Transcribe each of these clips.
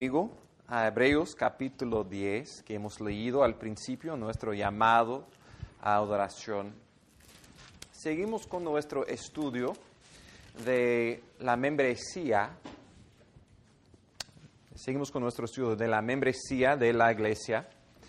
Conmigo a Hebreos capítulo 10, que hemos leído al principio, nuestro llamado a adoración. Seguimos con nuestro estudio de la membresía. De la iglesia.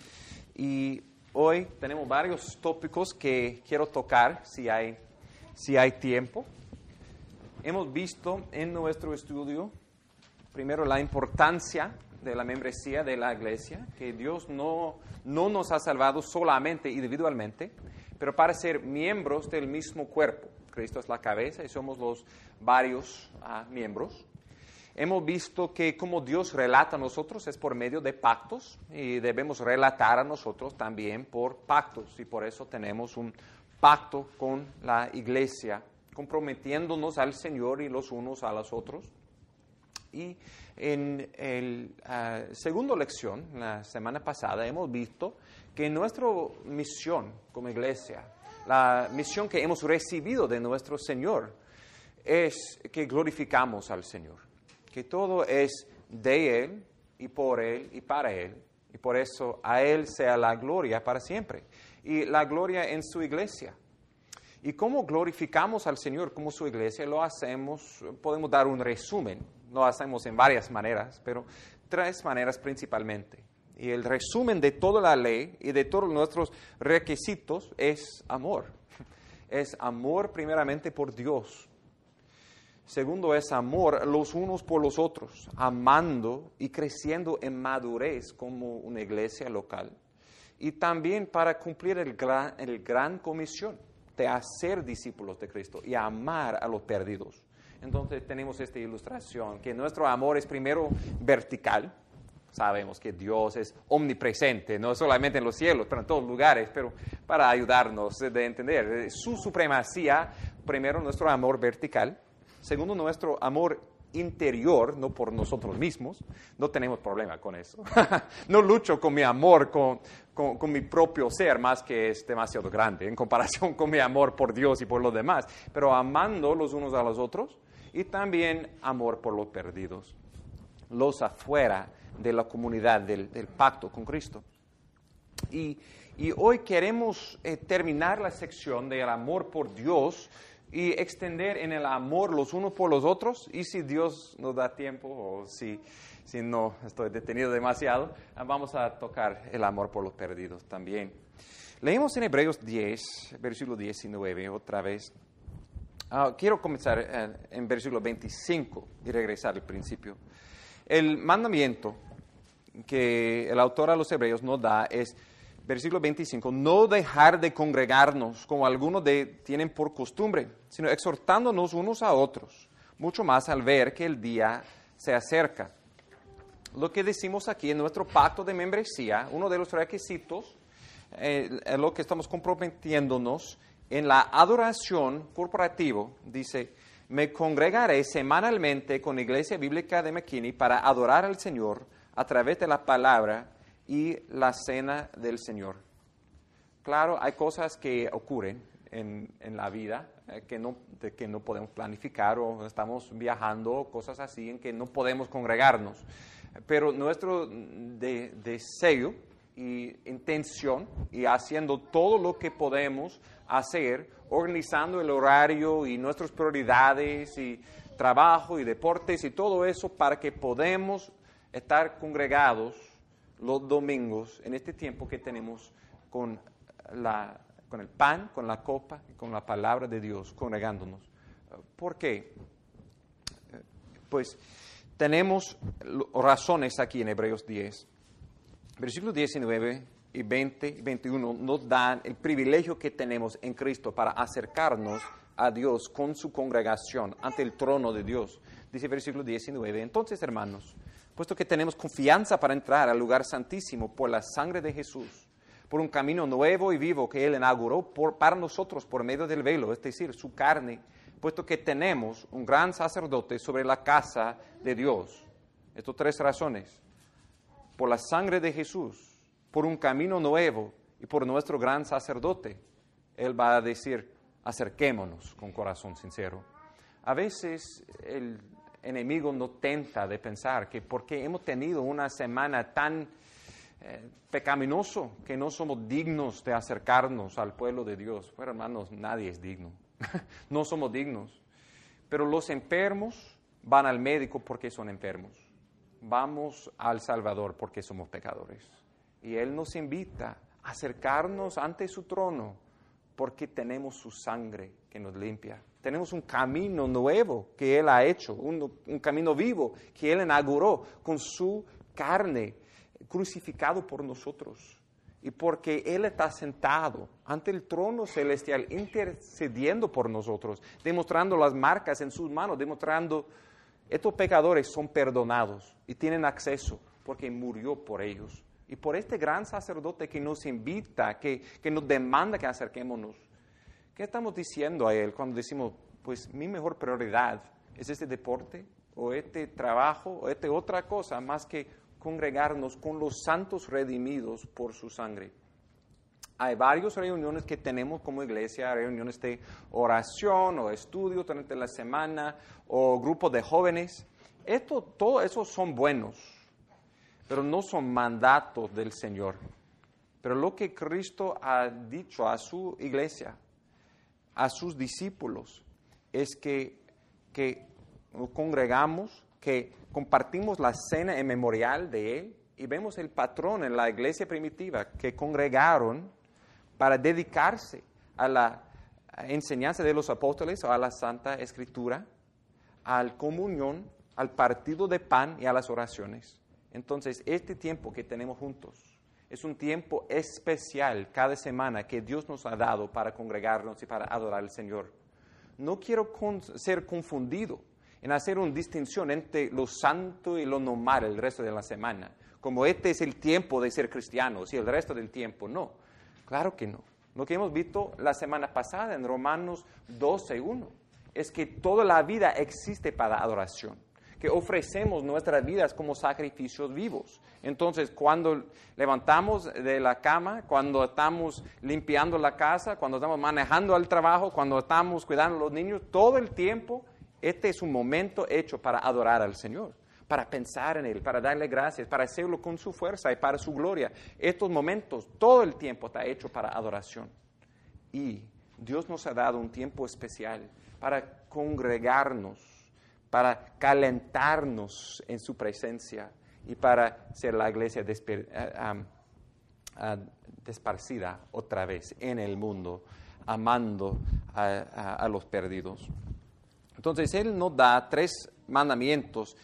Y hoy tenemos varios tópicos que quiero tocar, si hay tiempo. Hemos visto en nuestro estudio primero, la importancia de la membresía de la iglesia, que Dios no nos ha salvado solamente individualmente, pero para ser miembros del mismo cuerpo. Cristo es la cabeza y somos los varios miembros. Hemos visto que como Dios relata a nosotros es por medio de pactos y debemos relatar a nosotros también por pactos, y por eso tenemos un pacto con la iglesia, comprometiéndonos al Señor y los unos a los otros. Y en la segunda lección, la semana pasada, hemos visto que nuestra misión como iglesia, la misión que hemos recibido de nuestro Señor, es que glorificamos al Señor, que todo es de Él y por Él y para Él, y por eso a Él sea la gloria para siempre, y la gloria en su iglesia. ¿Y cómo glorificamos al Señor como su iglesia? Lo hacemos, podemos dar un resumen. Lo hacemos en varias maneras, pero tres maneras principalmente. Y el resumen de toda la ley y de todos nuestros requisitos es amor. Es amor primeramente por Dios. Segundo es amor los unos por los otros, amando y creciendo en madurez como una iglesia local. Y también para cumplir el gran comisión de hacer discípulos de Cristo y amar a los perdidos. Entonces tenemos esta ilustración, que nuestro amor es primero vertical. Sabemos que Dios es omnipresente, no solamente en los cielos, pero en todos lugares, pero para ayudarnos a entender su supremacía, primero nuestro amor vertical. Segundo, nuestro amor interior, no por nosotros mismos. No tenemos problema con eso. No lucho con mi amor, con mi propio ser, más que es demasiado grande en comparación con mi amor por Dios y por los demás, pero amando los unos a los otros. Y también amor por los perdidos, los afuera de la comunidad del pacto con Cristo. Y hoy queremos terminar la sección del amor por Dios y extender en el amor los unos por los otros. Y si Dios nos da tiempo, o si no estoy detenido demasiado, vamos a tocar el amor por los perdidos también. Leemos en Hebreos 10, versículo 19, otra vez. Quiero comenzar en versículo 25 y regresar al principio. El mandamiento que el autor a los Hebreos nos da es, versículo 25, no dejar de congregarnos como algunos tienen por costumbre, sino exhortándonos unos a otros, mucho más al ver que el día se acerca. Lo que decimos aquí en nuestro pacto de membresía, uno de los requisitos, lo que estamos comprometiéndonos en la adoración corporativa, dice, me congregaré semanalmente con la Iglesia Bíblica de McKinney para adorar al Señor a través de la palabra y la cena del Señor. Claro, hay cosas que ocurren en la vida que no podemos planificar, o estamos viajando, cosas así en que no podemos congregarnos. Pero nuestro deseo y intención, y haciendo todo lo que podemos hacer, organizando el horario y nuestras prioridades y trabajo y deportes y todo eso para que podamos estar congregados los domingos en este tiempo que tenemos con el pan, con la copa y con la palabra de Dios, congregándonos. ¿Por qué? Pues tenemos razones aquí en Hebreos 10. Versículos 19 y 20 y 21 nos dan el privilegio que tenemos en Cristo para acercarnos a Dios con su congregación ante el trono de Dios. Dice versículo 19, entonces, hermanos, puesto que tenemos confianza para entrar al lugar santísimo por la sangre de Jesús, por un camino nuevo y vivo que Él inauguró para nosotros por medio del velo, es decir, su carne, puesto que tenemos un gran sacerdote sobre la casa de Dios. Estas tres razones. Por la sangre de Jesús, por un camino nuevo y por nuestro gran sacerdote. Él va a decir, acerquémonos con corazón sincero. A veces enemigo nos tenta de pensar que porque hemos tenido una semana tan pecaminoso que no somos dignos de acercarnos al pueblo de Dios. Bueno, hermanos, nadie es digno. No somos dignos. Pero los enfermos van al médico porque son enfermos. Vamos al Salvador porque somos pecadores. Y Él nos invita a acercarnos ante su trono porque tenemos su sangre que nos limpia. Tenemos un camino nuevo que Él ha hecho, un camino vivo que Él inauguró con su carne, crucificado por nosotros. Y porque Él está sentado ante el trono celestial, intercediendo por nosotros, demostrando las marcas en sus manos, demostrando estos pecadores son perdonados y tienen acceso porque murió por ellos. Y por este gran sacerdote que nos invita, que nos demanda que acerquémonos. ¿Qué estamos diciendo a Él cuando decimos, pues mi mejor prioridad es este deporte, o este trabajo, o esta otra cosa, más que congregarnos con los santos redimidos por su sangre? Hay varias reuniones que tenemos como iglesia, reuniones de oración o estudio durante la semana, o grupos de jóvenes. Todo eso son buenos, pero no son mandatos del Señor. Pero lo que Cristo ha dicho a su iglesia, a sus discípulos, es que nos congregamos, que compartimos la cena en memorial de Él, y vemos el patrón en la iglesia primitiva, que congregaron para dedicarse a la enseñanza de los apóstoles, o a la Santa Escritura, a la comunión, al partido de pan y a las oraciones. Entonces, este tiempo que tenemos juntos es un tiempo especial cada semana que Dios nos ha dado para congregarnos y para adorar al Señor. No quiero ser confundido en hacer una distinción entre lo santo y lo normal el resto de la semana, como este es el tiempo de ser cristianos y el resto del tiempo no. Claro que no. Lo que hemos visto la semana pasada en Romanos 12:1 es que toda la vida existe para adoración, que ofrecemos nuestras vidas como sacrificios vivos. Entonces, cuando levantamos de la cama, cuando estamos limpiando la casa, cuando estamos manejando al trabajo, cuando estamos cuidando a los niños, todo el tiempo, este es un momento hecho para adorar al Señor, para pensar en Él, para darle gracias, para hacerlo con su fuerza y para su gloria. Estos momentos, todo el tiempo está hecho para adoración. Y Dios nos ha dado un tiempo especial para congregarnos, para calentarnos en su presencia y para ser la iglesia desparcida otra vez en el mundo, amando a los perdidos. Entonces, Él nos da 3 mandamientos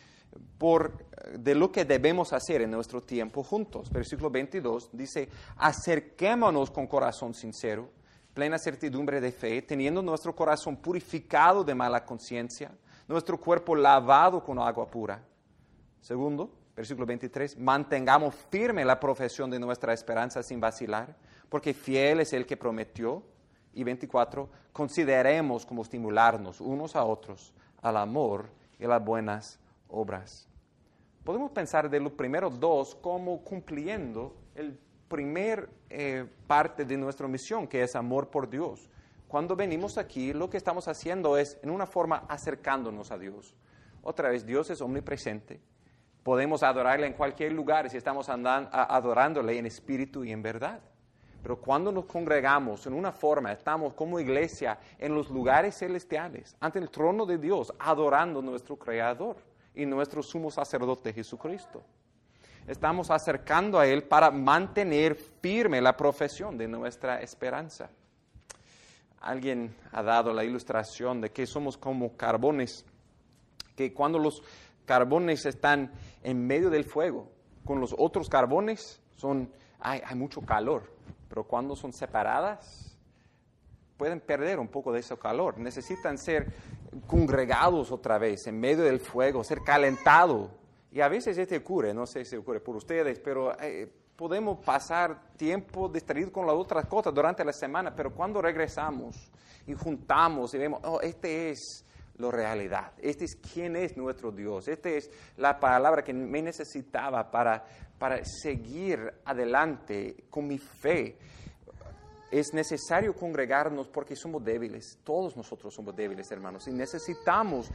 de lo que debemos hacer en nuestro tiempo juntos. Versículo 22 dice, acerquémonos con corazón sincero, plena certidumbre de fe, teniendo nuestro corazón purificado de mala conciencia, nuestro cuerpo lavado con agua pura. Segundo, versículo 23, mantengamos firme la profesión de nuestra esperanza sin vacilar, porque fiel es el que prometió. Y 24, consideremos como estimularnos unos a otros al amor y a las buenas obras. Podemos pensar de los primeros 2 como cumpliendo el primer parte de nuestra misión, que es amor por Dios. Cuando venimos aquí, lo que estamos haciendo es, en una forma, acercándonos a Dios. Otra vez, Dios es omnipresente. Podemos adorarle en cualquier lugar si estamos adorándole en espíritu y en verdad. Pero cuando nos congregamos en una forma, estamos como iglesia en los lugares celestiales, ante el trono de Dios, adorando a nuestro Creador y nuestro sumo sacerdote Jesucristo. Estamos acercando a Él para mantener firme la profesión de nuestra esperanza. Alguien ha dado la ilustración de que somos como carbones, que cuando los carbones están en medio del fuego, con los otros carbones hay mucho calor. Pero cuando son separadas, pueden perder un poco de ese calor. Necesitan ser congregados otra vez en medio del fuego, ser calentados. Y a veces esto ocurre, no sé si ocurre por ustedes, pero podemos pasar tiempo distraídos con las otras cosas durante la semana, pero cuando regresamos y juntamos y vemos, este es la realidad, este es quién es nuestro Dios, esta es la palabra que me necesitaba para seguir adelante con mi fe. Es necesario congregarnos porque somos débiles, todos nosotros somos débiles, hermanos, y necesitamos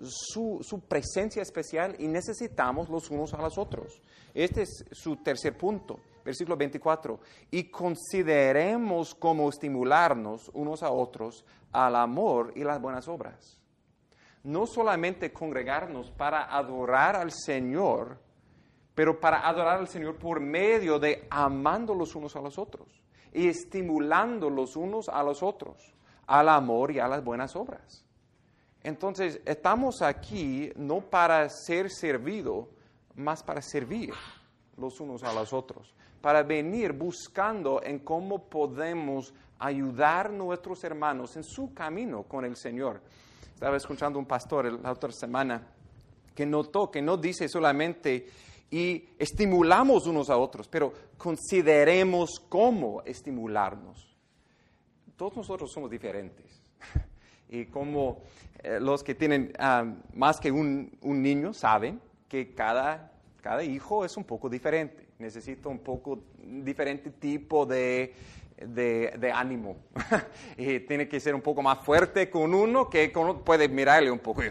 su presencia especial y necesitamos los unos a los otros. Este es su tercer punto, versículo 24. Y consideremos cómo estimularnos unos a otros al amor y las buenas obras. No solamente congregarnos para adorar al Señor, pero para adorar al Señor por medio de amando los unos a los otros y estimulando los unos a los otros al amor y a las buenas obras. Entonces, estamos aquí no para ser servido, más para servir los unos a los otros, para venir buscando en cómo podemos ayudar a nuestros hermanos en su camino con el Señor. Estaba escuchando un pastor la otra semana que notó que no dice solamente y estimulamos unos a otros, pero consideremos cómo estimularnos. Todos nosotros somos diferentes. Y como los que tienen más que un niño saben que cada hijo es un poco diferente. Necesita un poco diferente tipo de ánimo. Y tiene que ser un poco más fuerte con uno que con otro. Puede mirarle un poco y,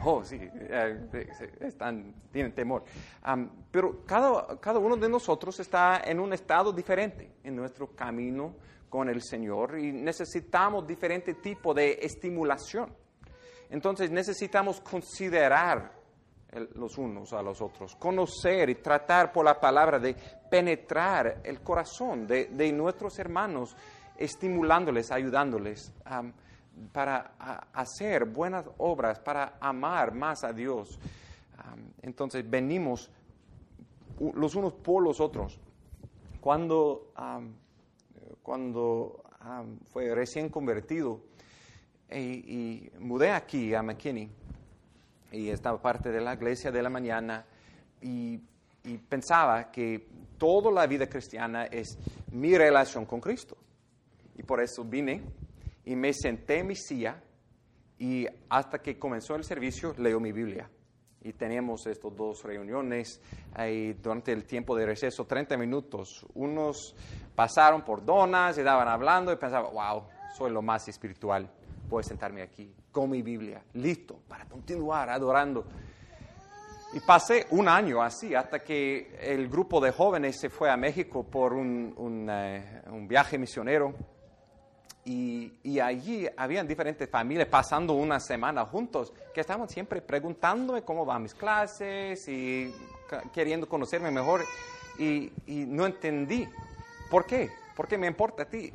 tienen temor. Pero cada uno de nosotros está en un estado diferente en nuestro camino con el Señor y necesitamos diferente tipo de estimulación. Entonces necesitamos considerar los unos a los otros, conocer y tratar por la palabra de penetrar el corazón de nuestros hermanos, estimulándoles, ayudándoles para hacer buenas obras, para amar más a Dios. Entonces venimos los unos por los otros. Cuando fue recién convertido y mudé aquí a McKinney y estaba parte de la iglesia de la mañana y pensaba que toda la vida cristiana es mi relación con Cristo. Y por eso vine y me senté en mi silla y hasta que comenzó el servicio leo mi Biblia. Y teníamos estas dos reuniones durante el tiempo de receso, 30 minutos. Unos pasaron por donas y estaban hablando y pensaba, wow, soy lo más espiritual. Voy a sentarme aquí con mi Biblia, listo para continuar adorando. Y pasé un año así, hasta que el grupo de jóvenes se fue a México por un viaje misionero. Y allí habían diferentes familias pasando una semana juntos que estaban siempre preguntándome cómo van mis clases y queriendo conocerme mejor. Y no entendí. ¿Por qué? ¿Por qué me importa a ti?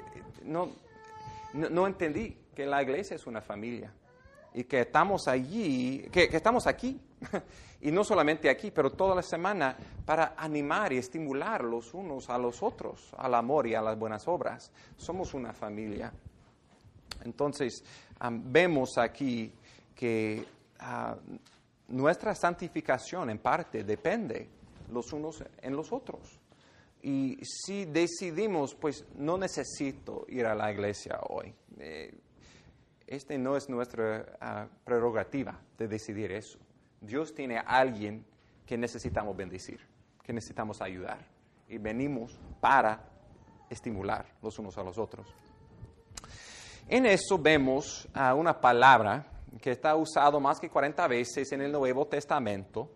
No entendí que la iglesia es una familia y que estamos allí, que estamos aquí. Y no solamente aquí, pero toda la semana para animar y estimular los unos a los otros, al amor y a las buenas obras. Somos una familia. Entonces, vemos aquí que nuestra santificación en parte depende los unos en los otros. Y si decidimos, pues no necesito ir a la iglesia hoy. Este no es nuestra prerrogativa de decidir eso. Dios tiene a alguien que necesitamos bendecir, que necesitamos ayudar. Y venimos para estimular los unos a los otros. En eso vemos una palabra que está usada más que 40 veces en el Nuevo Testamento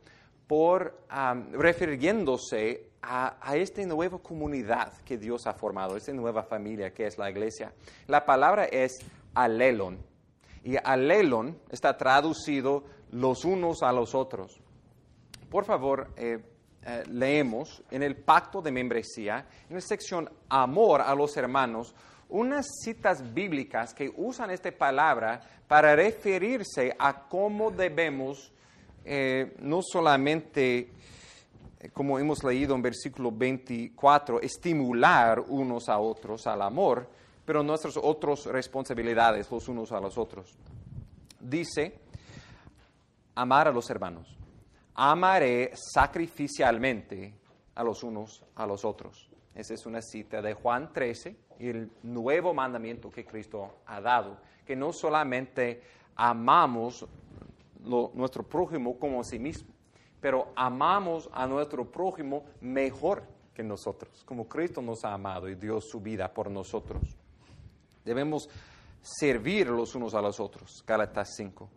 refiriéndose a esta nueva comunidad que Dios ha formado, esta nueva familia que es la iglesia. La palabra es alelon. Y alelon está traducido los unos a los otros. Por favor, leemos en el pacto de membresía, en la sección amor a los hermanos, unas citas bíblicas que usan esta palabra para referirse a cómo debemos, no solamente, como hemos leído en versículo 24, estimular unos a otros al amor, pero nuestras otras responsabilidades los unos a los otros. Dice, amar a los hermanos. Amaré sacrificialmente a los unos a los otros. Esa es una cita de Juan 13 y el nuevo mandamiento que Cristo ha dado, que no solamente amamos nuestro prójimo como a sí mismo, pero amamos a nuestro prójimo mejor que nosotros, como Cristo nos ha amado y dio su vida por nosotros. Debemos servir los unos a los otros, Gálatas 5.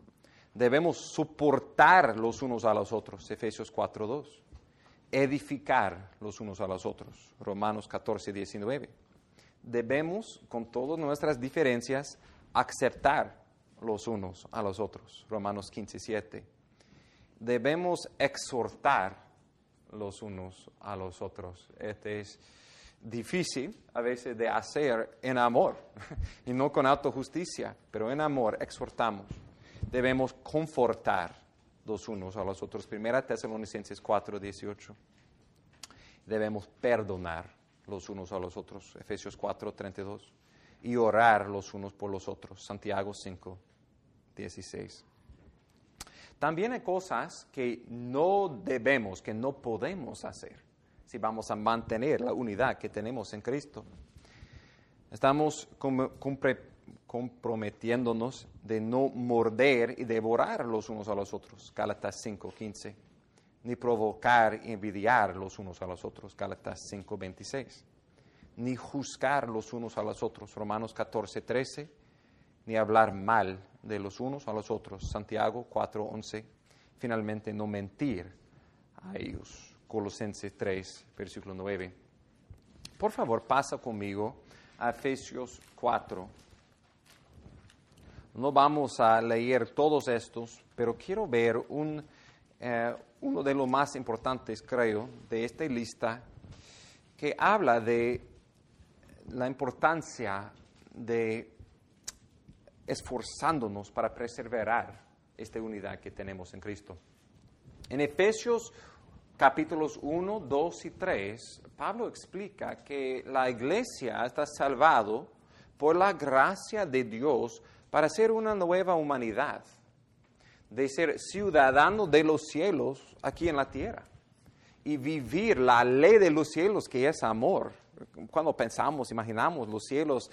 Debemos soportar los unos a los otros, Efesios 4:2. Edificar los unos a los otros, Romanos 14:19. Debemos, con todas nuestras diferencias, aceptar los unos a los otros, Romanos 15:7. Debemos exhortar los unos a los otros. Este es difícil a veces de hacer en amor y no con autojusticia, pero en amor exhortamos. Debemos confortar los unos a los otros. 1 Tesalonicenses 4:18. Debemos perdonar los unos a los otros. Efesios 4:32. Y orar los unos por los otros. Santiago 5:16. También hay cosas que no debemos, que no podemos hacer si vamos a mantener la unidad que tenemos en Cristo. Estamos comprometiéndonos de no morder y devorar los unos a los otros, Gálatas 5:15, ni provocar y envidiar los unos a los otros, Gálatas 5:26, ni juzgar los unos a los otros, Romanos 14:13, ni hablar mal de los unos a los otros, Santiago 4:11, finalmente no mentir a ellos, Colosenses 3, versículo 9. Por favor, pasa conmigo a Efesios 4. No vamos a leer todos estos, pero quiero ver uno de los más importantes, creo, de esta lista, que habla de la importancia de esforzándonos para perseverar esta unidad que tenemos en Cristo. En Efesios capítulos 1, 2 y 3, Pablo explica que la iglesia está salvado por la gracia de Dios para ser una nueva humanidad, de ser ciudadano de los cielos aquí en la tierra y vivir la ley de los cielos, que es amor. Cuando pensamos, imaginamos los cielos,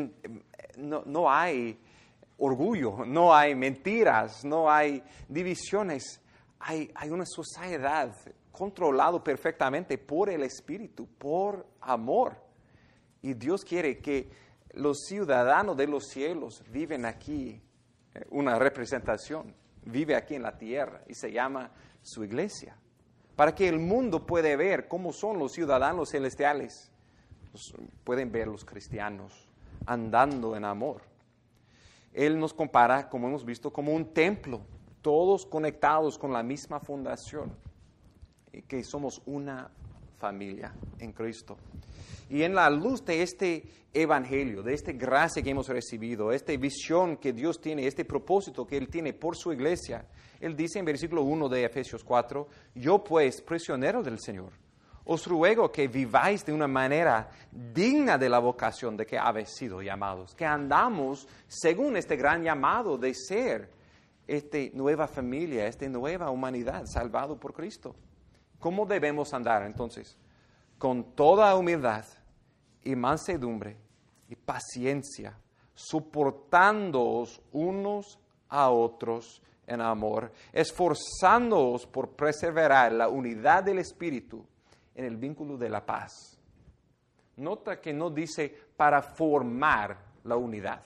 no hay orgullo, no hay mentiras, no hay divisiones, hay una sociedad controlada perfectamente por el Espíritu, por amor. Y Dios quiere que los ciudadanos de los cielos viven aquí, una representación, vive aquí en la tierra y se llama su iglesia, para que el mundo pueda ver cómo son los ciudadanos celestiales. Pueden ver los cristianos andando en amor. Él nos compara, como hemos visto, como un templo, todos conectados con la misma fundación, y que somos una familia en Cristo. Y en la luz de este evangelio, de esta gracia que hemos recibido, esta visión que Dios tiene, este propósito que Él tiene por su iglesia, Él dice en versículo 1 de Efesios 4, yo pues, prisionero del Señor, os ruego que viváis de una manera digna de la vocación de que habéis sido llamados, que andamos según este gran llamado de ser esta nueva familia, esta nueva humanidad salvado por Cristo. ¿Cómo debemos andar entonces? Con toda humildad y mansedumbre y paciencia, soportándoos unos a otros en amor, esforzándoos por perseverar la unidad del Espíritu en el vínculo de la paz. Nota que no dice para formar la unidad.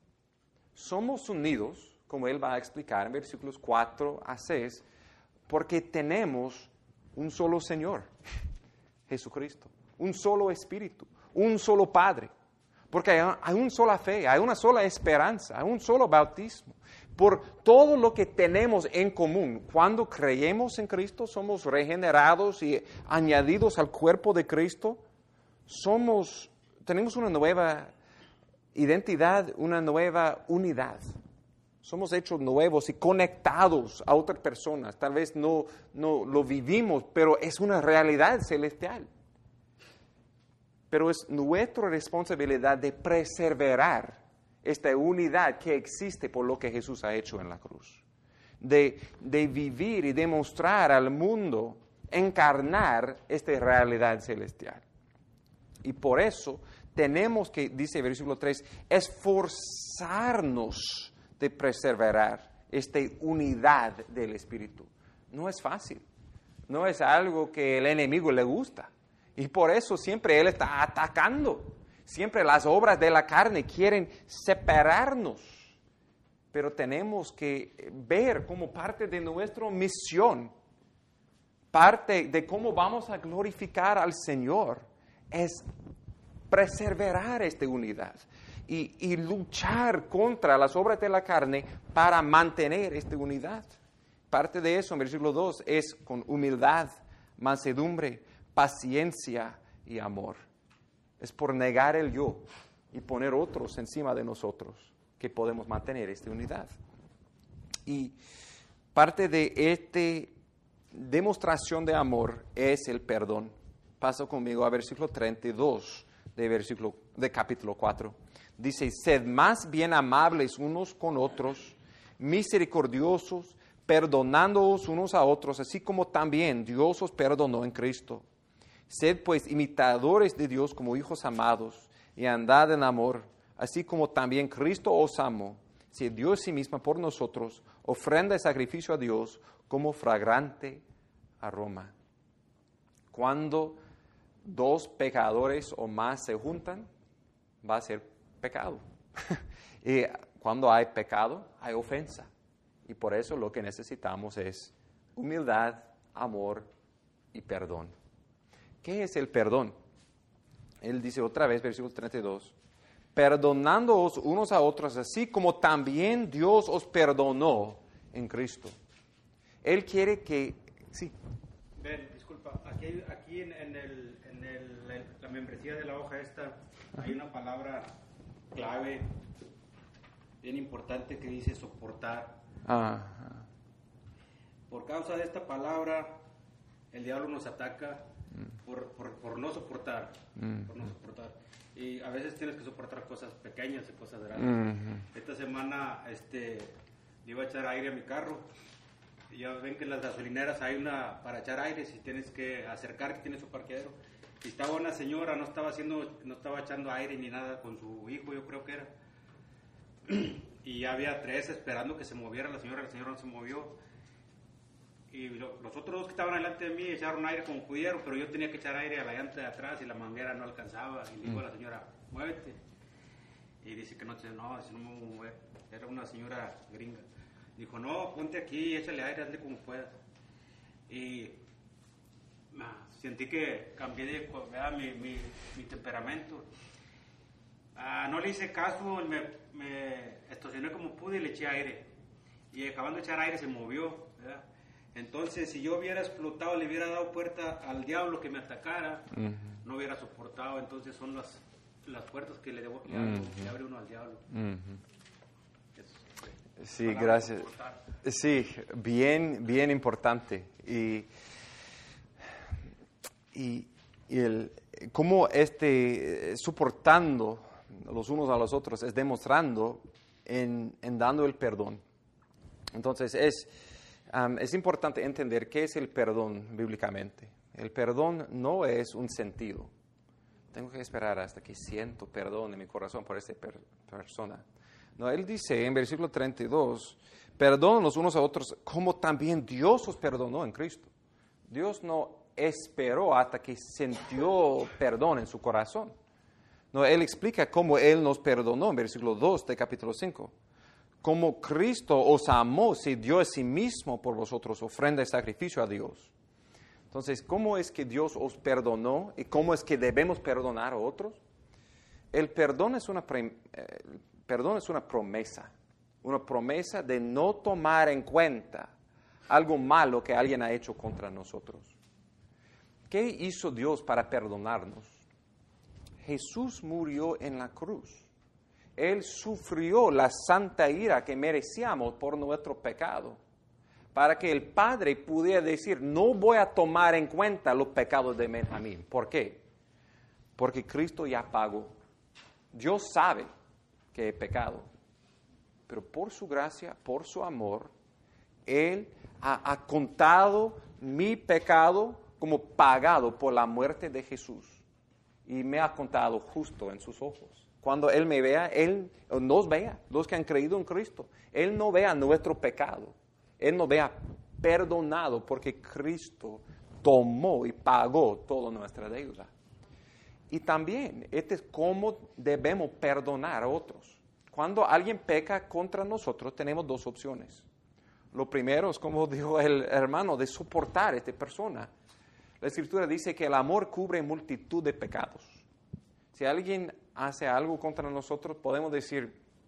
Somos unidos, como él va a explicar en versículos 4 a 6, porque tenemos un solo Señor, Jesucristo, un solo Espíritu, un solo Padre, porque hay una sola fe, hay una sola esperanza, hay un solo bautismo. Por todo lo que tenemos en común, cuando creemos en Cristo, somos regenerados y añadidos al cuerpo de Cristo, tenemos una nueva identidad, una nueva unidad. Somos hechos nuevos y conectados a otras personas. Tal vez no lo vivimos, pero es una realidad celestial. Pero es nuestra responsabilidad de perseverar esta unidad que existe por lo que Jesús ha hecho en la cruz. De vivir y demostrar al mundo, encarnar esta realidad celestial. Y por eso tenemos que, dice el versículo 3, esforzarnos de perseverar esta unidad del Espíritu. No es fácil, no es algo que el enemigo le gusta. Y por eso siempre él está atacando. Siempre las obras de la carne quieren separarnos pero tenemos que ver como parte de nuestra misión, parte de cómo vamos a glorificar al Señor, es preservar esta unidad y luchar contra las obras de la carne para mantener esta unidad. Parte de eso, en versículo 2, es con humildad, mansedumbre, paciencia y amor. Es por negar el yo y poner otros encima de nosotros que podemos mantener esta unidad. Y parte de esta demostración de amor es el perdón. Pasa conmigo a versículo 32 de capítulo 4. Dice, sed más bien amables unos con otros, misericordiosos, perdonándoos unos a otros, así como también Dios os perdonó en Cristo. Sed pues imitadores de Dios como hijos amados, y andad en amor, así como también Cristo os amó, se dio a sí misma por nosotros, ofrenda y sacrificio a Dios como fragrante aroma. Cuando dos pecadores o más se juntan, va a ser pecado. Y cuando hay pecado, hay ofensa. Y por eso lo que necesitamos es humildad, amor y perdón. ¿Qué es el perdón? Él dice otra vez, versículo 32, perdonándoos unos a otros, así como también Dios os perdonó en Cristo. Él quiere que... Sí. Ben, disculpa, aquí en la membresía de la hoja esta hay una palabra clave bien importante que dice soportar. Por causa de esta palabra, el diablo nos ataca por no soportar, por no soportar. Y a veces tienes que soportar cosas pequeñas y cosas grandes. Esta semana le iba a echar aire a mi carro. Y ya ven que en las gasolineras hay una para echar aire, si tienes que acercar, que tiene su parqueadero. Y estaba una señora, no estaba echando aire ni nada con su hijo, yo creo que era. Y ya había tres esperando que se moviera la señora no se movió. Y los otros dos que estaban delante de mí echaron aire como pudieron, pero yo tenía que echar aire a la llanta de atrás y la manguera no alcanzaba. Y le digo a la señora, muévete. Y dice que no me voy a mover. Era una señora gringa. Dijo, no, ponte aquí, échale aire, hazle como puedas. Y sentí que cambié mi temperamento. No le hice caso, me estacioné como pude y le eché aire. Y acabando de echar aire se movió, ¿verdad? Entonces, si yo hubiera explotado, le hubiera dado puerta al diablo que me atacara, no hubiera soportado. Entonces son las puertas que le abre uno al diablo. Sí, gracias. Sí, bien importante. Y cómo soportando los unos a los otros es demostrando en dando el perdón. Entonces es importante entender qué es el perdón bíblicamente. El perdón no es un sentido. Tengo que esperar hasta que siento perdón en mi corazón por esta persona. No, él dice en versículo 32, perdonen los unos a otros como también Dios os perdonó en Cristo. Dios no esperó hasta que sintió perdón en su corazón. No, él explica cómo él nos perdonó en versículo 2 de capítulo 5. Como Cristo os amó, se dio a sí mismo por vosotros, ofrenda y sacrificio a Dios. Entonces, ¿cómo es que Dios os perdonó y cómo es que debemos perdonar a otros? El perdón es una promesa de no tomar en cuenta algo malo que alguien ha hecho contra nosotros. ¿Qué hizo Dios para perdonarnos? Jesús murió en la cruz. Él sufrió la santa ira que merecíamos por nuestro pecado, para que el Padre pudiera decir, no voy a tomar en cuenta los pecados de Benjamín. ¿Por qué? Porque Cristo ya pagó. Dios sabe que he pecado, pero por su gracia, por su amor, Él ha contado mi pecado como pagado por la muerte de Jesús y me ha contado justo en sus ojos. Cuando Él me vea, Él nos vea, los que han creído en Cristo, Él no vea nuestro pecado, Él nos vea perdonado porque Cristo tomó y pagó toda nuestra deuda. Y también, este es cómo debemos perdonar a otros. Cuando alguien peca contra nosotros, tenemos dos opciones. Lo primero es, como dijo el hermano, de soportar a esta persona. La Escritura dice que el amor cubre multitud de pecados. Si alguien hace algo contra nosotros, podemos decir,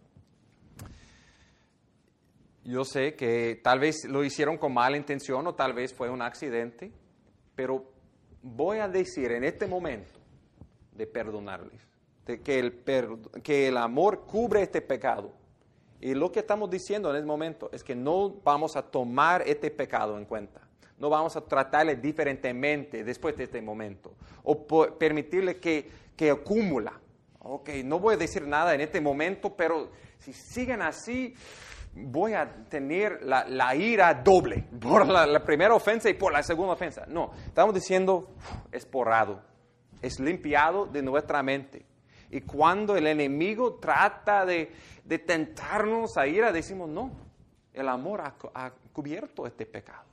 yo sé que tal vez lo hicieron con mala intención o tal vez fue un accidente, pero voy a decir en este momento de perdonarles, de que el amor cubre este pecado. Y lo que estamos diciendo en este momento es que no vamos a tomar este pecado en cuenta. No vamos a tratarle diferentemente después de este momento. O permitirle que acumula. Ok, no voy a decir nada en este momento, pero si siguen así, voy a tener la ira doble por la primera ofensa y por la segunda ofensa. No, estamos diciendo, es borrado, es limpiado de nuestra mente. Y cuando el enemigo trata de tentarnos a ira, decimos, no, el amor ha cubierto este pecado.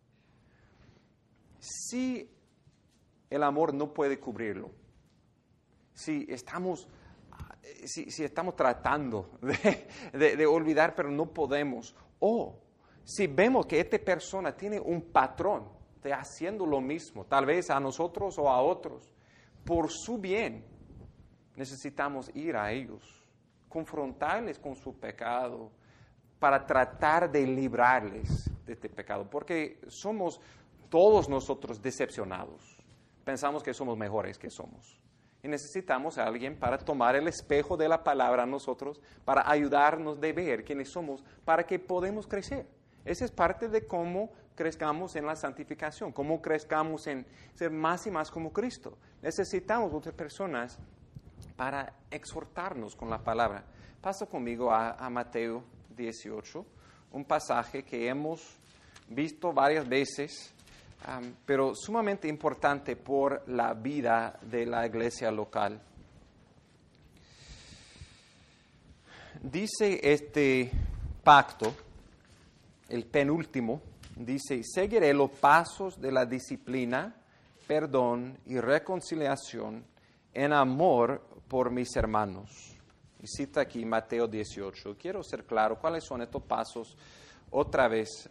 Si el amor no puede cubrirlo, si estamos tratando de olvidar, pero no podemos, o si vemos que esta persona tiene un patrón de haciendo lo mismo, tal vez a nosotros o a otros, por su bien, necesitamos ir a ellos, confrontarles con su pecado, para tratar de librarles de este pecado, porque somos todos nosotros decepcionados, pensamos que somos mejores que somos. Y necesitamos a alguien para tomar el espejo de la palabra a nosotros, para ayudarnos de ver quiénes somos, para que podamos crecer. Esa es parte de cómo crezcamos en la santificación, cómo crezcamos en ser más y más como Cristo. Necesitamos otras personas para exhortarnos con la palabra. Pasa conmigo a Mateo 18, un pasaje que hemos visto varias veces, pero sumamente importante por la vida de la iglesia local. Dice este pacto, el penúltimo, dice, seguiré los pasos de la disciplina, perdón y reconciliación en amor por mis hermanos. Y cita aquí Mateo 18. Quiero ser claro, ¿cuáles son estos pasos? Otra vez,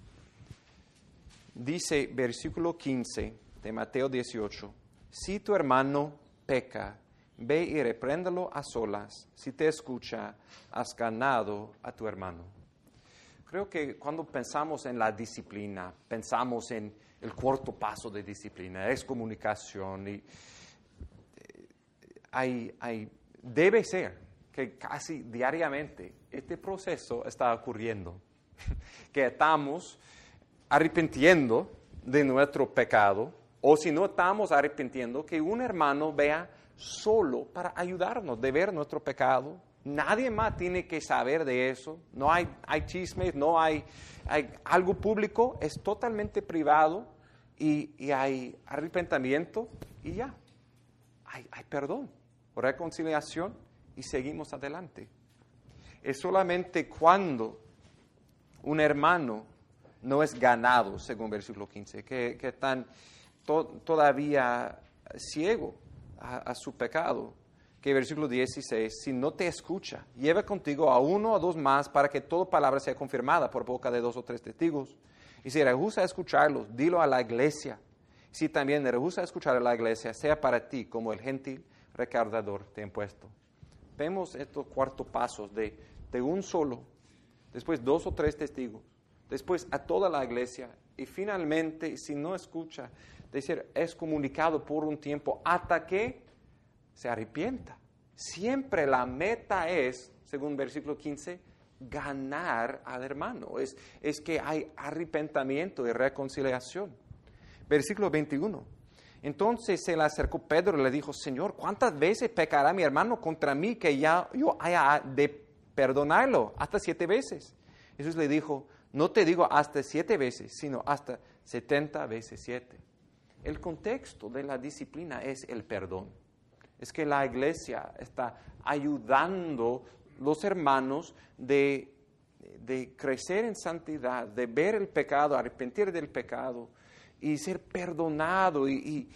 dice versículo 15 de Mateo 18, si tu hermano peca, ve y repréndelo a solas. Si te escucha, has ganado a tu hermano. Creo que cuando pensamos en la disciplina, pensamos en el cuarto paso de disciplina, excomunicación. Y debe ser que casi diariamente este proceso está ocurriendo, que estamos arrepintiendo de nuestro pecado, o si no estamos arrepintiendo, que un hermano vea solo para ayudarnos de ver nuestro pecado. Nadie más tiene que saber de eso. No hay chismes, no hay algo público, es totalmente privado y hay arrepentimiento y ya. Hay perdón, reconciliación y seguimos adelante. Es solamente cuando un hermano no es ganado, según versículo 15, que están todavía ciego a su pecado, que versículo 16, si no te escucha, lleva contigo a uno o dos más para que toda palabra sea confirmada por boca de 2 o 3 testigos. Y si rehúsa escucharlos, dilo a la iglesia. Si también rehúsa escuchar a la iglesia, sea para ti como el gentil recaudador de impuestos. Vemos estos 4 pasos de un solo, después 2 o 3 testigos, después a toda la iglesia y finalmente, si no escucha, decir, es comunicado por un tiempo hasta que se arrepienta. Siempre la meta es, según versículo 15, ganar al hermano. Es que hay arrepentimiento y reconciliación. Versículo 21. Entonces se le acercó Pedro y le dijo, Señor, ¿cuántas veces pecará mi hermano contra mí que ya yo haya de perdonarlo? Hasta 7 veces. Jesús le dijo, no te digo hasta 7 veces, sino hasta 70 veces 7. El contexto de la disciplina es el perdón. Es que la iglesia está ayudando a los hermanos de crecer en santidad, de ver el pecado, arrepentir del pecado y ser perdonado y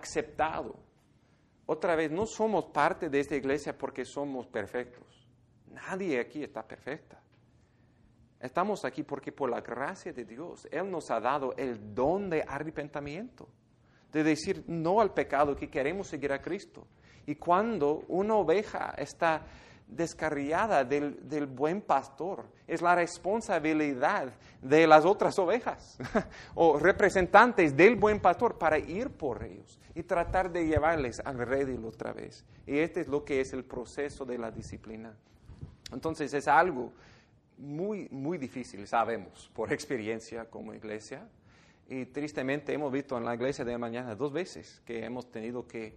aceptado. Otra vez, no somos parte de esta iglesia porque somos perfectos. nadie aquí está perfecta. Estamos aquí porque por la gracia de Dios, Él nos ha dado el don de arrepentimiento, de decir no al pecado, que queremos seguir a Cristo. Y cuando una oveja está descarriada del buen pastor, es la responsabilidad de las otras ovejas o representantes del buen pastor para ir por ellos y tratar de llevarles al redil otra vez. Y este es lo que es el proceso de la disciplina. Entonces es algo muy, muy difícil, sabemos, por experiencia como iglesia. Y tristemente hemos visto en la iglesia de mañana 2 veces que hemos tenido que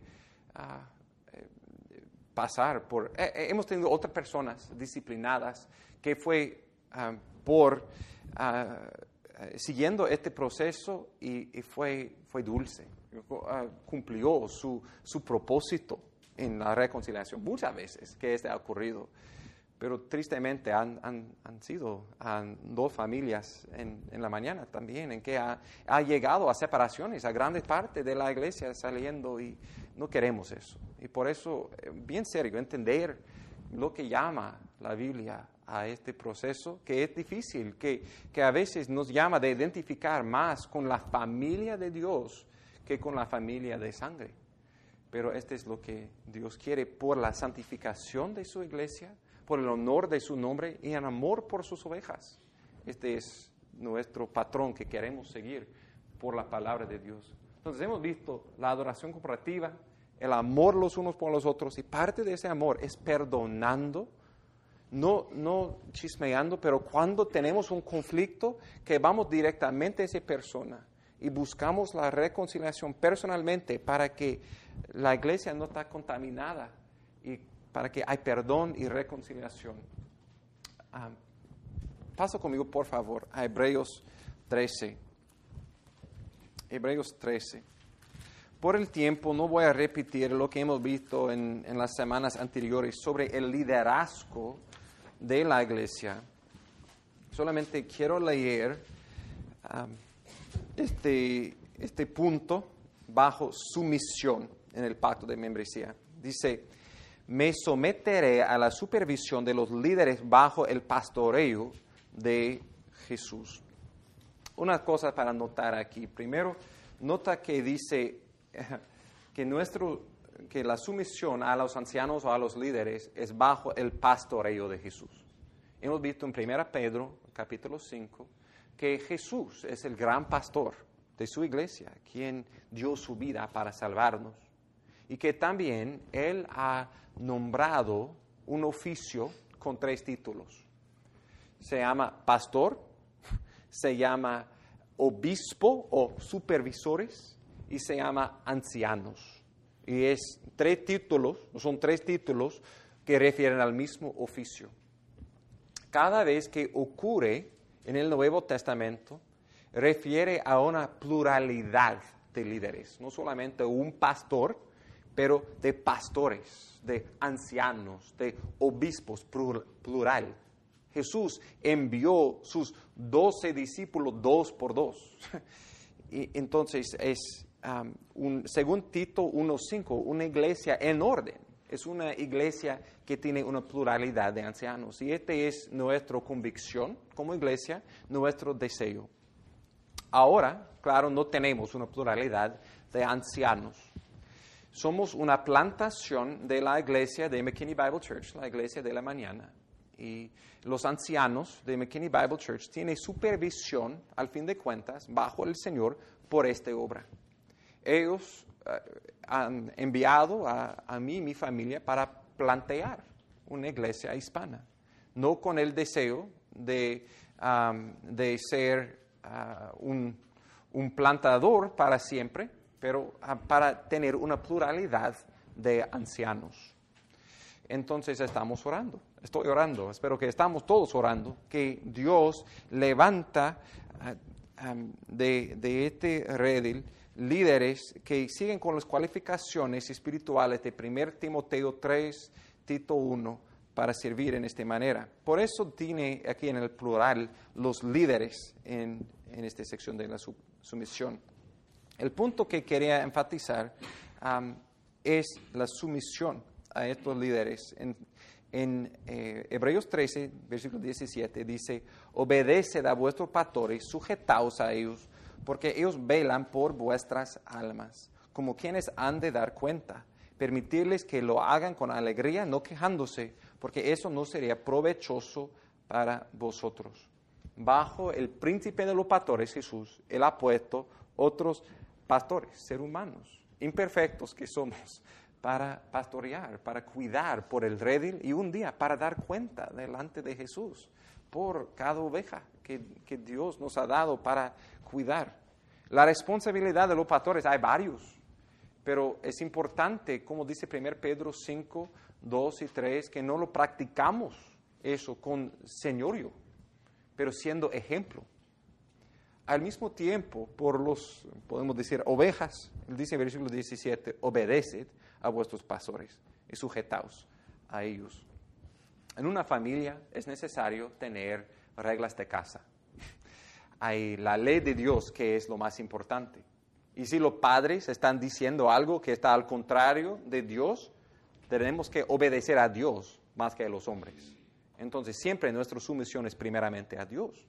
pasar por... hemos tenido otras personas disciplinadas que fue siguiendo este proceso y fue dulce. Cumplió su propósito en la reconciliación. Muchas veces que ha ocurrido. Pero tristemente han sido 2 familias en la mañana también, en que ha llegado a separaciones, a grandes partes de la iglesia saliendo, y no queremos eso. Y por eso, bien serio, entender lo que llama la Biblia a este proceso, que es difícil, que a veces nos llama de identificar más con la familia de Dios que con la familia de sangre. Pero este es lo que Dios quiere por la santificación de su iglesia, por el honor de su nombre y en amor por sus ovejas. Este es nuestro patrón que queremos seguir por la palabra de Dios. Entonces hemos visto la adoración corporativa, el amor los unos por los otros, y parte de ese amor es perdonando, no chismeando, pero cuando tenemos un conflicto, que vamos directamente a esa persona y buscamos la reconciliación personalmente para que la iglesia no esté contaminada y para que hay perdón y reconciliación. Pasa conmigo, por favor, a Hebreos 13. Hebreos 13. Por el tiempo no voy a repetir lo que hemos visto en las semanas anteriores sobre el liderazgo de la iglesia. Solamente quiero leer este punto bajo sumisión en el pacto de membresía. Dice: me someteré a la supervisión de los líderes bajo el pastoreo de Jesús. Una cosa para notar aquí. Primero, nota que dice que la sumisión a los ancianos o a los líderes es bajo el pastoreo de Jesús. Hemos visto en 1 Pedro, capítulo 5, que Jesús es el gran pastor de su iglesia, quien dio su vida para salvarnos. Y que también Él ha nombrado un oficio con 3 títulos. Se llama pastor, se llama obispo o supervisores, y se llama ancianos. Y son 3 títulos que refieren al mismo oficio. Cada vez que ocurre en el Nuevo Testamento, refiere a una pluralidad de líderes, no solamente un pastor, pero de pastores, de ancianos, de obispos, plural. Jesús envió sus 12 discípulos 2 por 2. Y entonces es, según Tito 1:5, una iglesia en orden. Es una iglesia que tiene una pluralidad de ancianos. Y esta es nuestra convicción como iglesia, nuestro deseo. Ahora, claro, no tenemos una pluralidad de ancianos. Somos una plantación de la iglesia de McKinney Bible Church, la iglesia de la mañana. Y los ancianos de McKinney Bible Church tienen supervisión, al fin de cuentas, bajo el Señor por esta obra. Ellos han enviado a mí y mi familia para plantear una iglesia hispana. No con el deseo de ser un plantador para siempre, pero para tener una pluralidad de ancianos. Entonces estamos orando, estoy orando, espero que estamos todos orando, que Dios levanta de este redil líderes que siguen con las cualificaciones espirituales de 1 Timoteo 3, Tito 1, para servir en esta manera. Por eso tiene aquí en el plural los líderes en esta sección de la sumisión. El punto que quería enfatizar es la sumisión a estos líderes En Hebreos 13, versículo 17, dice, obedeced a vuestros pastores, sujetaos a ellos, porque ellos velan por vuestras almas, como quienes han de dar cuenta. Permitirles que lo hagan con alegría, no quejándose, porque eso no sería provechoso para vosotros. Bajo el príncipe de los pastores, Jesús, Él ha puesto otros pastores, seres humanos, imperfectos que somos, para pastorear, para cuidar por el redil y un día para dar cuenta delante de Jesús por cada oveja que Dios nos ha dado para cuidar. La responsabilidad de los pastores, hay varios, pero es importante, como dice 1 Pedro 5, 2 y 3, que no lo practicamos eso con señorío, pero siendo ejemplo. Al mismo tiempo, por los, podemos decir, ovejas, él dice en versículo 17, obedeced a vuestros pastores y sujetaos a ellos. En una familia es necesario tener reglas de casa. Hay la ley de Dios que es lo más importante. Y si los padres están diciendo algo que está al contrario de Dios, tenemos que obedecer a Dios más que a los hombres. Entonces siempre nuestra sumisión es primeramente a Dios.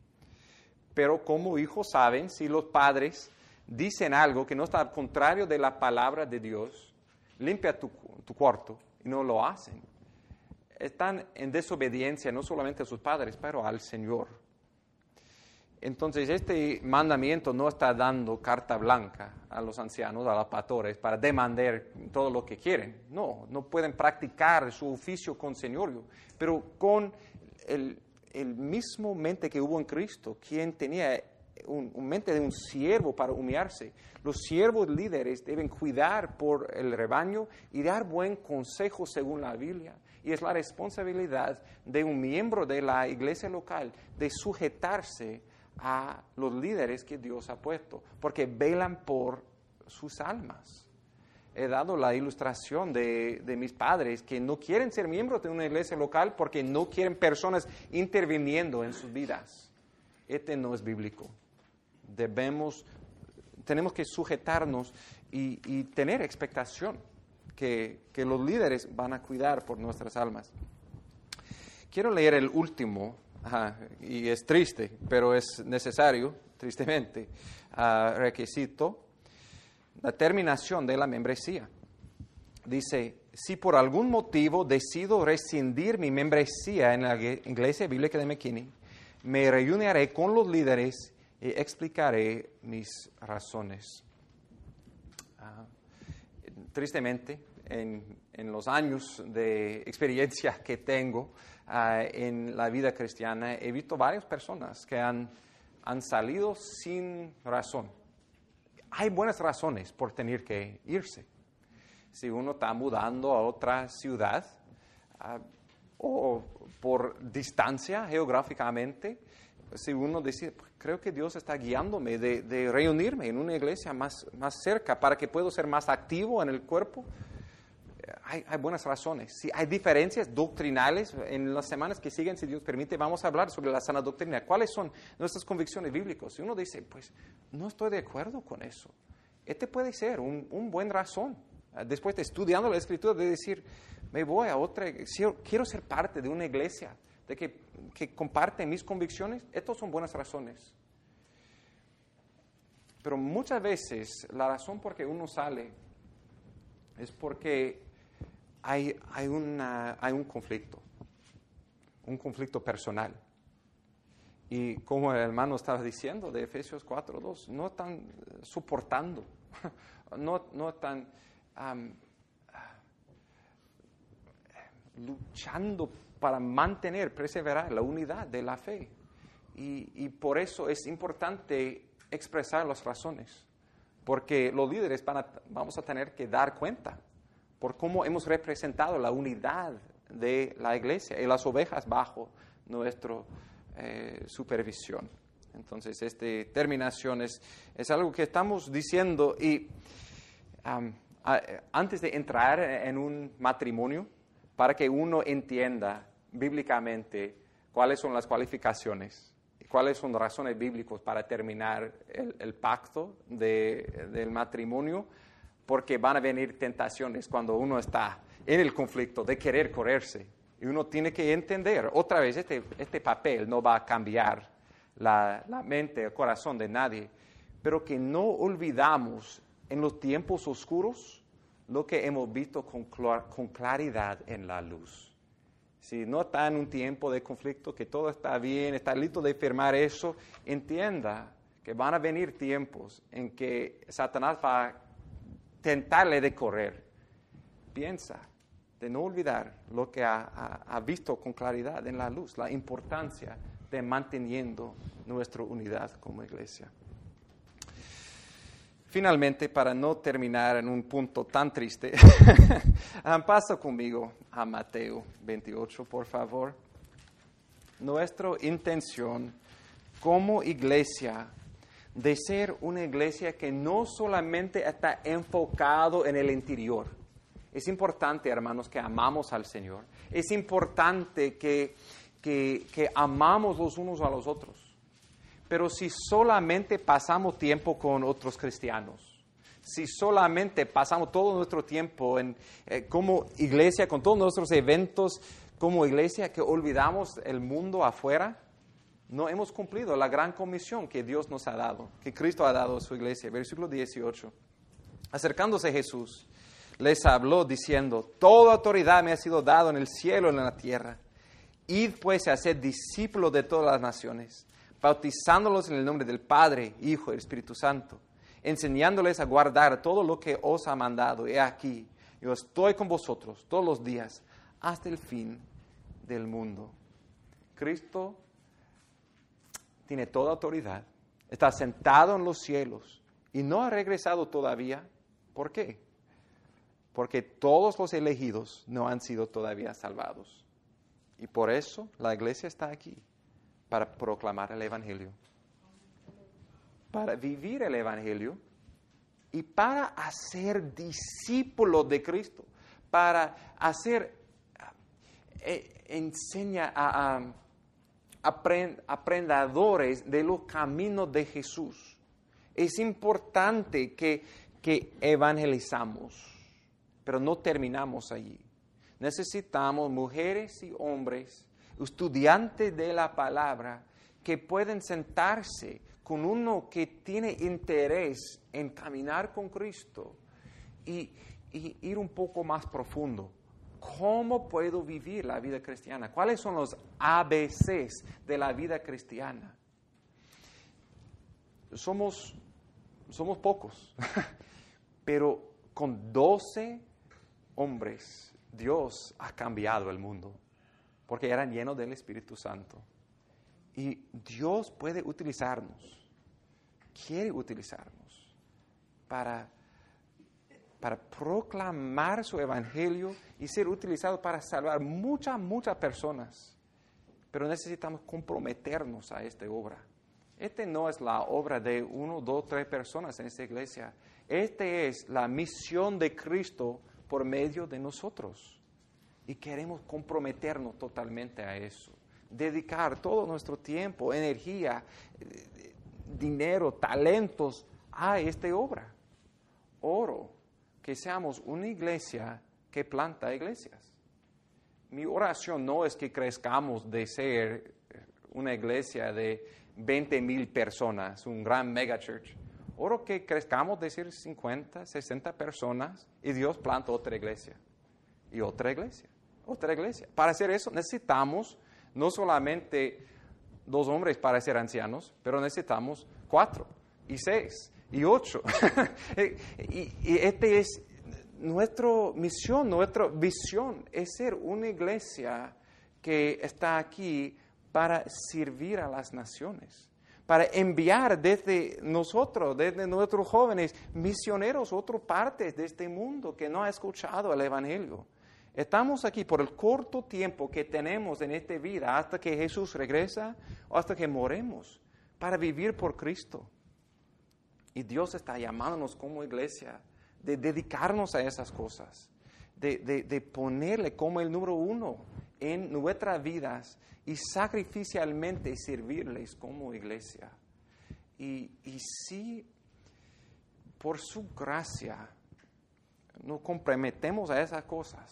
Pero como hijos saben, si los padres dicen algo que no está al contrario de la palabra de Dios, limpia tu cuarto y no lo hacen. Están en desobediencia no solamente a sus padres, pero al Señor. Entonces este mandamiento no está dando carta blanca a los ancianos, a los pastores, para demandar todo lo que quieren. No pueden practicar su oficio con señorío, pero con el mismo mente que hubo en Cristo, quien tenía un mente de un siervo para humillarse. Los siervos líderes deben cuidar por el rebaño y dar buen consejo según la Biblia. Y es la responsabilidad de un miembro de la iglesia local de sujetarse a los líderes que Dios ha puesto, porque velan por sus almas. He dado la ilustración de mis padres que no quieren ser miembros de una iglesia local porque no quieren personas interviniendo en sus vidas. Este no es bíblico. Tenemos que sujetarnos y tener expectación que los líderes van a cuidar por nuestras almas. Quiero leer el último, y es triste, pero es necesario, tristemente, requisito. La terminación de la membresía. Dice, si por algún motivo decido rescindir mi membresía en la Iglesia Bíblica de McKinney, me reuniré con los líderes y explicaré mis razones. Tristemente, en los años de experiencia que tengo en la vida cristiana, he visto varias personas que han salido sin razón. Hay buenas razones por tener que irse. Si uno está mudando a otra ciudad o por distancia geográficamente, si uno dice, creo que Dios está guiándome de reunirme en una iglesia más cerca para que pueda ser más activo en el cuerpo, hay buenas razones. Si hay diferencias doctrinales, en las semanas que siguen, si Dios permite, vamos a hablar sobre la sana doctrina. ¿Cuáles son nuestras convicciones bíblicas? Si uno dice, pues no estoy de acuerdo con eso, este puede ser un buen razón. Después de estudiando la Escritura, de decir, me voy a otra, quiero ser parte de una iglesia de que comparte mis convicciones. Estas son buenas razones. Pero muchas veces la razón por que uno sale es porque hay un conflicto personal. Y como el hermano estaba diciendo de Efesios 4:2, no están soportando, no están luchando para mantener, perseverar la unidad de la fe. Y por eso es importante expresar las razones, porque los líderes vamos a tener que dar cuenta por cómo hemos representado la unidad de la iglesia y las ovejas bajo nuestra supervisión. Entonces, esta terminación es algo que estamos diciendo y antes de entrar en un matrimonio, para que uno entienda bíblicamente cuáles son las cualificaciones y cuáles son las razones bíblicas para terminar el pacto del matrimonio, porque van a venir tentaciones cuando uno está en el conflicto de querer correrse Y uno tiene que entender, otra vez, este papel no va a cambiar la mente, el corazón de nadie, pero que no olvidamos en los tiempos oscuros lo que hemos visto con claridad en la luz. Si no está en un tiempo de conflicto, que todo está bien, está listo de firmar eso, entienda que van a venir tiempos en que Satanás va a tentarle de correr. Piensa de no olvidar lo que ha visto con claridad en la luz, la importancia de manteniendo nuestra unidad como iglesia. Finalmente, para no terminar en un punto tan triste, pasa conmigo a Mateo 28, por favor. Nuestra intención como iglesia de ser una iglesia que no solamente está enfocado en el interior. Es importante, hermanos, que amamos al Señor. Es importante que amamos los unos a los otros. Pero si solamente pasamos tiempo con otros cristianos, si solamente pasamos todo nuestro tiempo como iglesia, con todos nuestros eventos como iglesia, que olvidamos el mundo afuera, no hemos cumplido la gran comisión que Dios nos ha dado, que Cristo ha dado a su iglesia. Versículo 18. Acercándose Jesús, les habló diciendo: toda autoridad me ha sido dada en el cielo y en la tierra. Id pues a ser discípulos de todas las naciones, bautizándolos en el nombre del Padre, Hijo y Espíritu Santo, enseñándoles a guardar todo lo que os ha mandado. He aquí, yo estoy con vosotros todos los días hasta el fin del mundo. Cristo tiene toda autoridad, está sentado en los cielos y no ha regresado todavía. ¿Por qué? Porque todos los elegidos no han sido todavía salvados. Y por eso la iglesia está aquí, para proclamar el Evangelio, para vivir el Evangelio y para hacer discípulos de Cristo, para hacer, aprendedores de los caminos de Jesús. Es importante que evangelizamos, pero no terminamos allí. Necesitamos mujeres y hombres, estudiantes de la palabra, que pueden sentarse con uno que tiene interés en caminar con Cristo y ir un poco más profundo. ¿Cómo puedo vivir la vida cristiana? ¿Cuáles son los ABCs de la vida cristiana? Somos pocos, pero con 12 hombres Dios ha cambiado el mundo, porque eran llenos del Espíritu Santo. Y Dios puede utilizarnos, quiere utilizarnos para proclamar su evangelio y ser utilizado para salvar muchas personas. Pero necesitamos comprometernos a esta obra. Esta no es la obra de 1, 2, 3 personas en esta iglesia. Esta es la misión de Cristo por medio de nosotros. Y queremos comprometernos totalmente a eso. Dedicar todo nuestro tiempo, energía, dinero, talentos a esta obra. Oro que seamos una iglesia que planta iglesias. Mi oración no es que crezcamos de ser una iglesia de 20,000 personas, un gran mega church. Oro que crezcamos de ser 50, 60 personas y Dios planta otra iglesia. Y otra iglesia, otra iglesia. Para hacer eso necesitamos no solamente 2 hombres para ser ancianos, pero necesitamos 4 y 6 y 8. y este es nuestra misión, nuestra visión, es ser una iglesia que está aquí para servir a las naciones, para enviar desde nosotros, desde nuestros jóvenes, misioneros a otras partes de este mundo que no ha escuchado el Evangelio. Estamos aquí por el corto tiempo que tenemos en esta vida hasta que Jesús regresa o hasta que moremos para vivir por Cristo. Y Dios está llamándonos como iglesia de dedicarnos a esas cosas, de ponerle como el número 1 en nuestras vidas y sacrificialmente servirles como iglesia. Y si por su gracia nos comprometemos a esas cosas,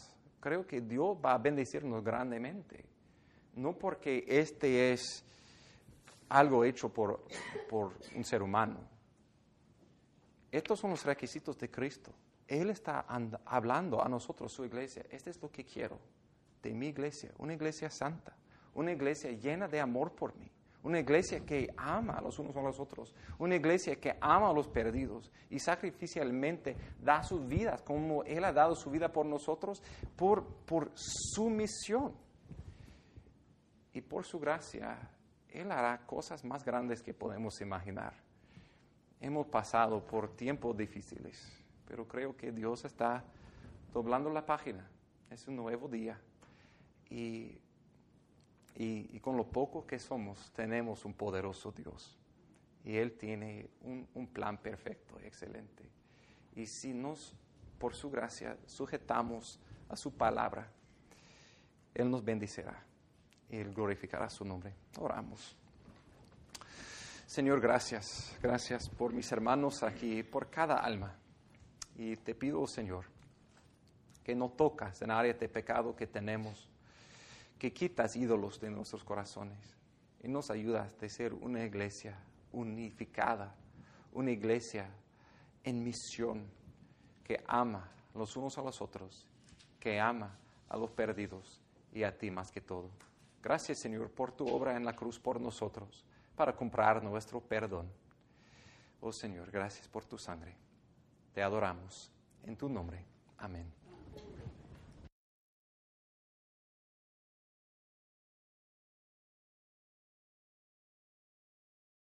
creo que Dios va a bendecirnos grandemente. No porque este es algo hecho por un ser humano. Estos son los requisitos de Cristo. Él está hablando a nosotros, su iglesia. Este es lo que quiero de mi iglesia, una iglesia santa, una iglesia llena de amor por mí, una iglesia que ama a los unos a los otros, una iglesia que ama a los perdidos y sacrificialmente da sus vidas como Él ha dado su vida por nosotros, por su misión. Y por su gracia, Él hará cosas más grandes que podemos imaginar. Hemos pasado por tiempos difíciles, pero creo que Dios está doblando la página. Es un nuevo día. Y con lo poco que somos, tenemos un poderoso Dios. Y Él tiene un plan perfecto, excelente. Y si nos, por su gracia, sujetamos a su palabra, Él nos bendecirá. Y Él glorificará su nombre. Oramos. Señor, gracias. Gracias por mis hermanos aquí, por cada alma. Y te pido, Señor, que no tocas en áreas de pecado que tenemos, que quitas ídolos de nuestros corazones y nos ayudas a ser una iglesia unificada, una iglesia en misión, que ama los unos a los otros, que ama a los perdidos y a ti más que todo. Gracias, Señor, por tu obra en la cruz por nosotros, para comprar nuestro perdón. Oh Señor, gracias por tu sangre. Te adoramos. En tu nombre. Amén.